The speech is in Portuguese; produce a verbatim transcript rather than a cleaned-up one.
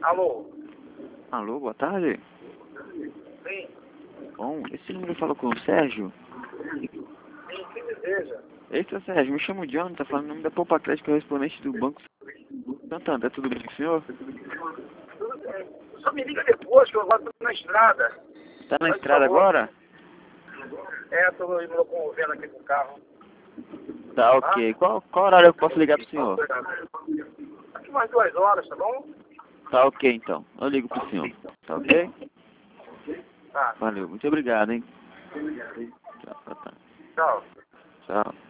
Alô? Alô, boa tarde. Sim. Bom, esse número falou com o Sérgio. Sim, quem deseja? Ei, seu Sérgio, me chamo John, tá falando o nome da Poupa Crédito, correspondente do Banco Santander. Tudo bem com o senhor? Tudo bem. Só me liga depois, que eu agora estou na estrada. Tá na Faz estrada favor. agora? É, estou me locomovendo aqui com o carro. Tá, ok. Qual, qual horário eu posso ligar pro senhor? Aqui mais duas horas, tá bom? Tá ok, então. Eu ligo pro senhor. Tá ok? Tá. Valeu, muito obrigado, hein? Tchau, tá, tá. Tchau. Tchau.